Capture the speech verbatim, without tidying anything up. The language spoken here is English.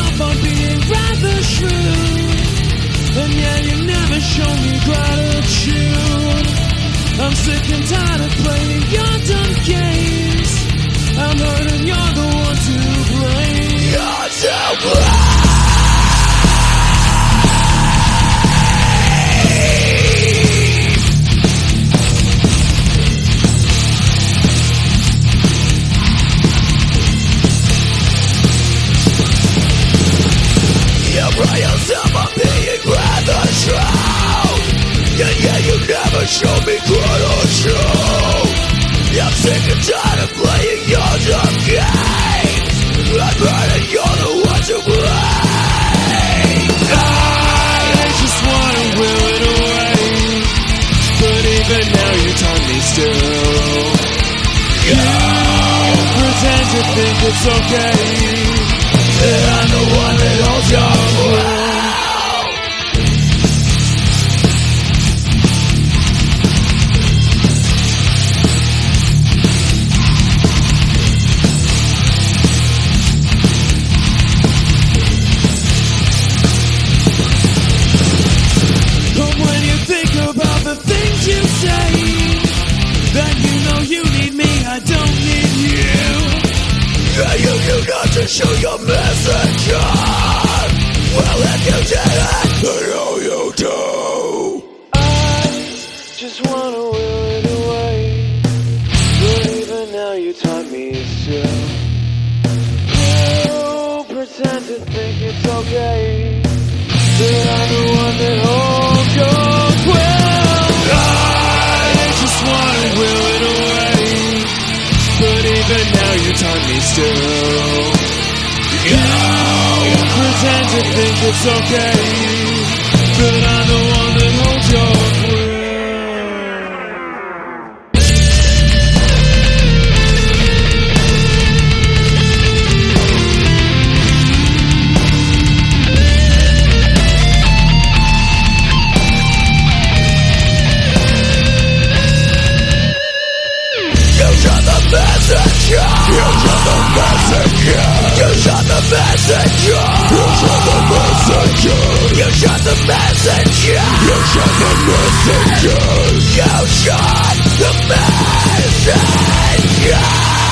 yourself on being rather shrewd, and yeah, you never show me gratitude. I'm sick and tired of playing your dumb games. I'm hurt and you're the one to blame. You're to blame. By yourself, I'm being rather true. Yeah, yeah, you never show me gratitude. I'm sick and tired of playing your dumb games. I'm right and you're the one to blame. I just wanna will it away, but even now you turn me still. You pretend to think it's okay that I'm the one that holds your world. But when you think about the things you say, that you know you need me, I don't need you. Yeah, you knew not to show your messenger. Well, if you didn't, I know you do. I just wanna will it away, but even now you taught me still. You pretend to think it's okay that I'm the one that holds your will. I just wanna will it away, but even now you turn me still. You pretend to think it's okay, but I'm the one that holds your will. You shot the messenger. You shot the messenger. You shot the messenger. You shot the messenger. You shot the messenger. You shot the messenger. You shot the messenger.